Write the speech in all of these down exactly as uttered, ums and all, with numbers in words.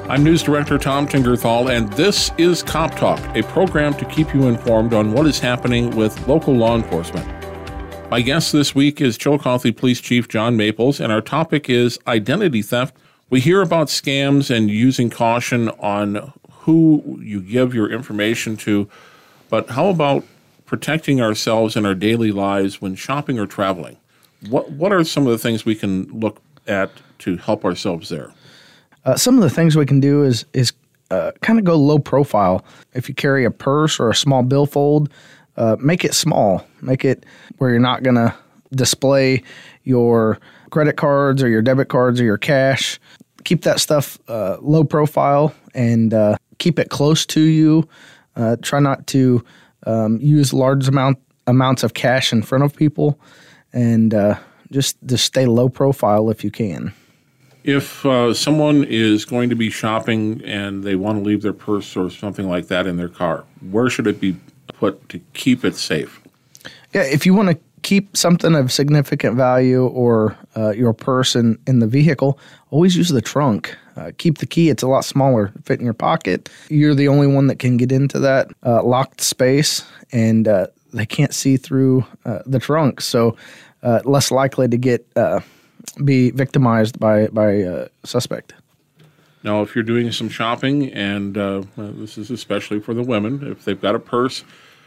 I'm News Director Tom Tingerthal, and this is Cop Talk, a program to keep you informed on what is happening with local law enforcement. My guest this week is Chillicothe Police Chief John Maples, and our topic is identity theft. We hear about scams and using caution on who you give your information to, but how about protecting ourselves in our daily lives when shopping or traveling? What what are some of the things we can look at to help ourselves there? Uh, some of the things we can do is is uh, kind of go low profile. If you carry a purse or a small billfold, uh, make it small. Make it where you're not going to display your credit cards or your debit cards or your cash. Keep that stuff uh, low profile and uh, keep it close to you. Uh, try not to um, use large amount amounts of cash in front of people, and uh, just just stay low profile if you can. If uh, someone is going to be shopping and they want to leave their purse or something like that in their car, where should it be put to keep it safe? Yeah, if you want to keep something of significant value or uh, your purse in, in the vehicle, always use the trunk. Uh, keep the key. It's a lot smaller. Fit in your pocket. You're the only one that can get into that uh, locked space, and uh, they can't see through uh, the trunk. So uh, less likely to get uh, be victimized by, by a suspect. Now, if you're doing some shopping, and uh, this is especially for the women, if they've got a purse,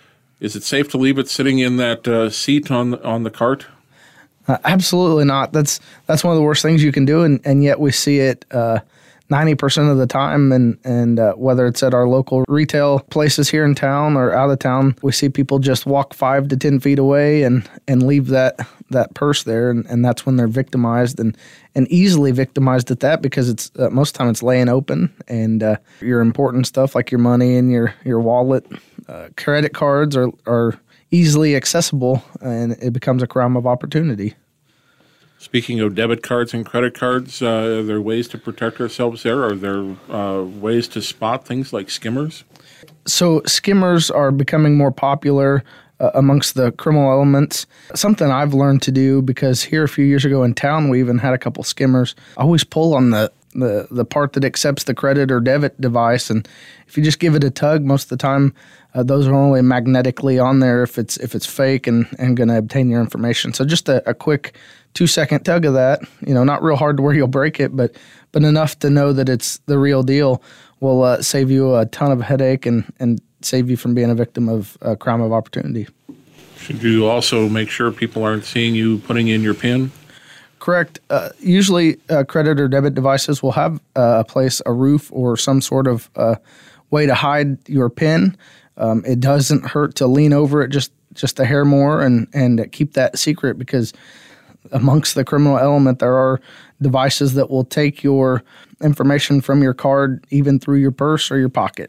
is it safe to leave it sitting in that uh, seat on on the cart? Uh, absolutely not. That's that's one of the worst things you can do, and, and yet we see it uh, ninety percent of the time. And, and uh, whether it's at our local retail places here in town or out of town, we see people just walk five to ten feet away and, and leave that that purse there, and, and that's when they're victimized and, and easily victimized at that, because it's uh, most of the time it's laying open, and uh, your important stuff like your money and your, your wallet, uh, credit cards are, are easily accessible, and it becomes a crime of opportunity. Speaking of debit cards and credit cards, uh, are there ways to protect ourselves there? Are there uh, ways to spot things like skimmers? So skimmers are becoming more popular uh, amongst the criminal elements. Something I've learned to do, because here a few years ago in town, we even had a couple skimmers. I always pull on the, the, the part that accepts the credit or debit device, and if you just give it a tug, most of the time uh, those are only magnetically on there if it's if it's fake and, and going to obtain your information. So just a, a quick two-second tug of that, you know, not real hard to where you'll break it, but but enough to know that it's the real deal will uh, save you a ton of headache and, and save you from being a victim of a crime of opportunity. Should you also make sure people aren't seeing you putting in your PIN? Correct. Uh, usually uh, credit or debit devices will have uh, a place, a roof, or some sort of uh, way to hide your PIN. Um, it doesn't hurt to lean over it just, just a hair more and, and keep that secret, because amongst the criminal element, there are devices that will take your information from your card, even through your purse or your pocket.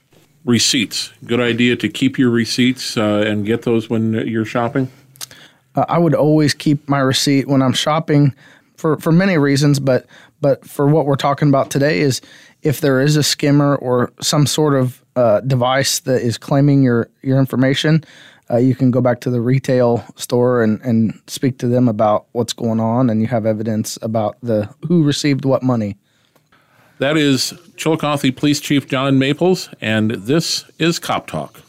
Receipts. Good idea to keep your receipts uh, and get those when you're shopping? Uh, I would always keep my receipt when I'm shopping for, for many reasons, but but for what we're talking about today is if there is a skimmer or some sort of uh, device that is claiming your, your information, Uh, you can go back to the retail store and, and speak to them about what's going on, and you have evidence about the who received what money. That is Chillicothe Police Chief John Maples, and this is Cop Talk.